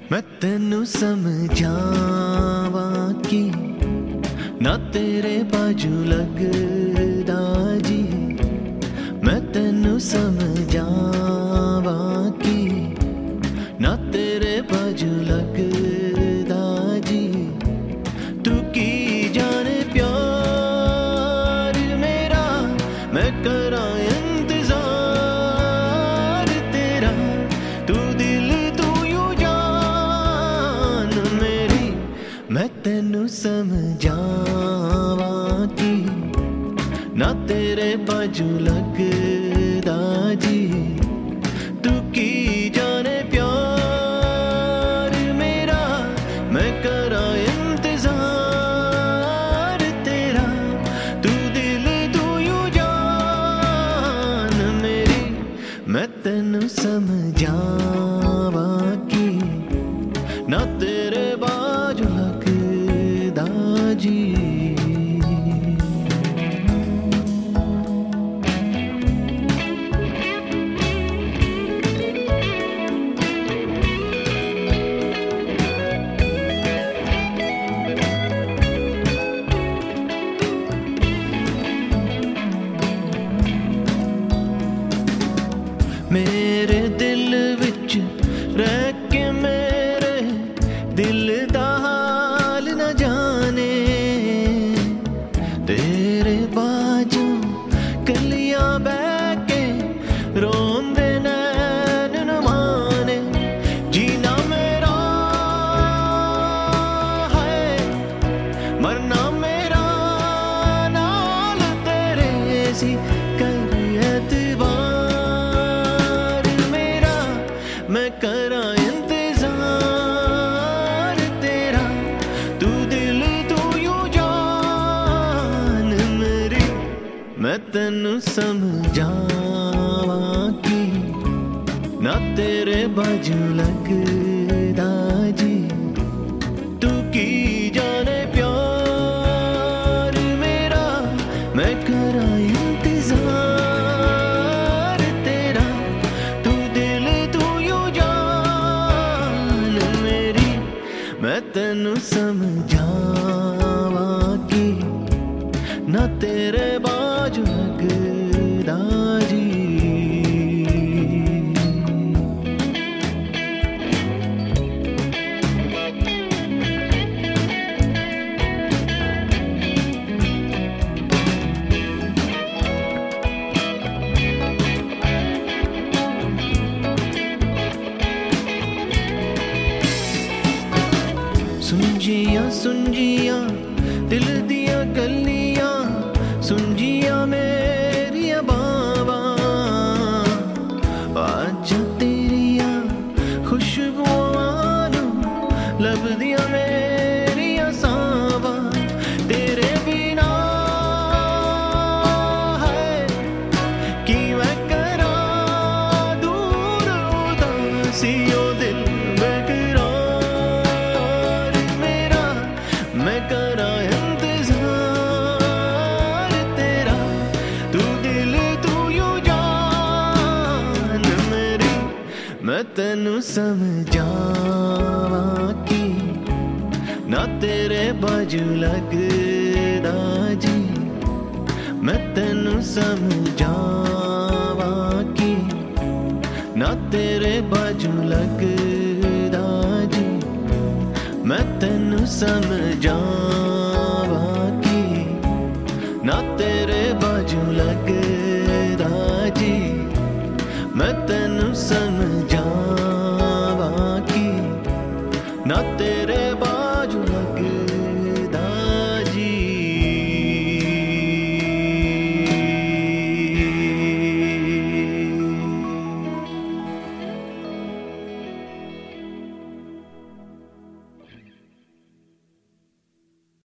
मैं तेनू समझावा कि ना तेरे बाजू लगदा जी। मैं तेनू समझावा कि ना तेरे बाजू लगदा जी। तू की जाने प्यार मेरा, मैं करा इंतजार तेरा। तू दिल तू यू जान मेरी। मैं तेनू समझावा कि ना तेरे बाजू लगदा जी। तू की जाने प्यार मेरा, मैं करा इंतजार तेरा। तू दिल तू यू जान मेरी। मैं तेनू समझावा कि ना तेरे बाजू लगदा जी। मेरे दिल विच रह के मेरे दिल दा हाल न जाने। तेरे बाजू कलियां बह के रोंदे नैन न माने। जीना मेरा है, मरना मेरा नाल तेरे सी। कर एतबार मेरा, मैं करा इंतजार तेरा। तू दिल तू यू जान मेरी। मैं तेनू समझावा कि ना तेरे बाजू लगदा जी। तू की जाने प्यार मेरा, मैं करा इंतजार तेरा। तू दिल तू यू जान मेरी। मैं तेनू समझावा कि ना तेरे बाजू लगदा जी। सुंजिया सुंजिया दिल दिया गलियां, सुंजिया मेरिया बावा। आज तेरिया खुशबुआं नू लभदियां मेरिया सावा। तेरे बिना है कि मैं करा दूर उदासी। ओ दिल बेकरार मेरा, मैं करा इंतजार तेरा। तू दिल तू यू जान मेरी। मैं तेनू समझावा कि ना तेरे बाजू लगदा जी। मैं तेनू समझावा कि ना तेरे बाजू लगदा जी। मैं तेनू समझावा कि ना तेरे